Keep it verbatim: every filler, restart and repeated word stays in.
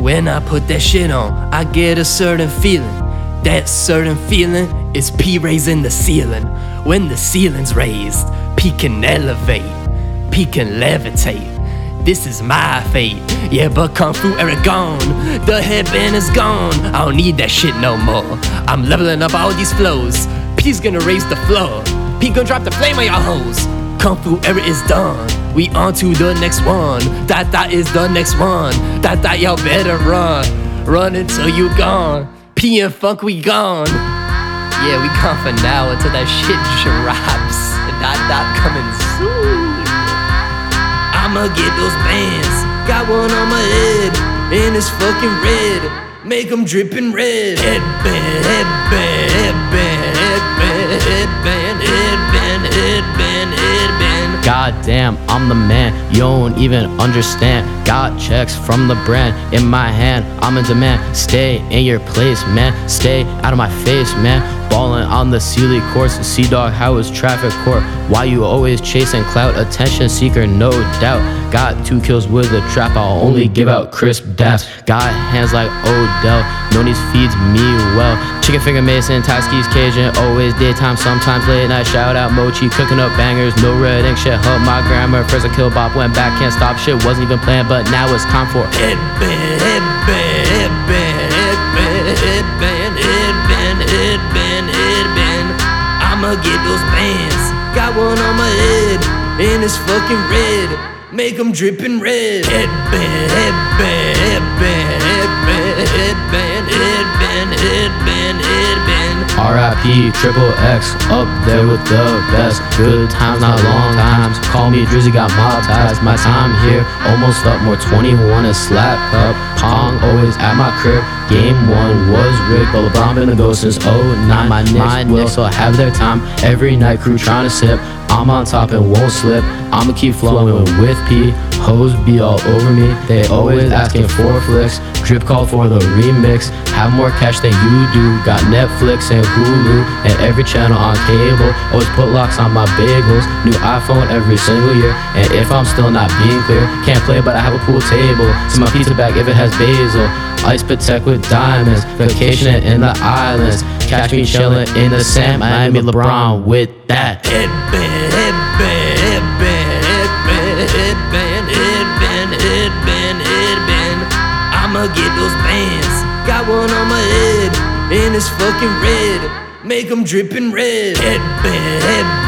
When I put that shit on, I get a certain feeling. That certain feeling is P raising the ceiling. When the ceiling's raised, P can elevate, P can levitate. This is my fate, yeah, but Kung Fu era gone. The headband is gone, I don't need that shit no more. I'm leveling up all these flows, P's gonna raise the floor. P gonna drop the flame on y'all hoes. Kung Fu era is done, we on to the next one. That that is the next one, that that y'all better run. Run until you gone, P and Funk we gone. Yeah, we gone for now until that shit drops. Dot dot coming soon. I'ma get those bands, got one on my head, and it's fucking red. Make 'em drippin' red. Headband, headband, headband, headband, headband, headband, headband, headband. Goddamn, I'm the man, you don't even understand. Got checks from the brand in my hand, I'm in demand. Stay in your place, man, stay out of my face, man. Ballin' on the Sealy course, C-Dog, how is traffic court? Why you always chasing clout? Attention seeker, no doubt. Got two kills with a trap, I'll only give out crisp daps. Got hands like Odell, Noni's feeds me well. Chicken finger Mason, Taski's Cajun, always daytime, sometimes late night. Shout out Mochi, cooking up bangers, no red ink shit. Help my grammar, first I kill Bop, went back, can't stop shit. Wasn't even planned, but now it's time for headband, headband, headband, headband, headband, headband, headband, headband. I'ma get those bands, got one on my head, and it's fucking red. Make 'em drippin' red. Headband, headband, headband, headband, headband, headband, headband, headband. R I P triple X, up there with the best. Good times, not long times. Call me Drizzy, got mob ties. My time here almost up, more twenty-one and slap up. Pong always at my crib. Game one was rigged, but LeBron been the ghost since oh nine. My Knicks will still have their time. Every night crew trying to sip. I'm on top and won't slip. I'ma keep flowing with P. Hoes be all over me. They always asking for flicks. Drip call for the remix. Have more cash than you do. Got Netflix and Hulu and every channel on cable. Always put locks on my bagels. New iPhone every single year. And if I'm still not being clear, can't play but I have a pool table. See my pizza bag if it has basil. Ice Patek with diamonds. Vacationing in the islands. Catch me chillin' in the sand. Miami LeBron with that. Headband, headband, headband, headband, headband, headband, headband, headband. I'ma get those bands, got one on my head, and it's fucking red. Make 'em drippin' red. Headband, headband.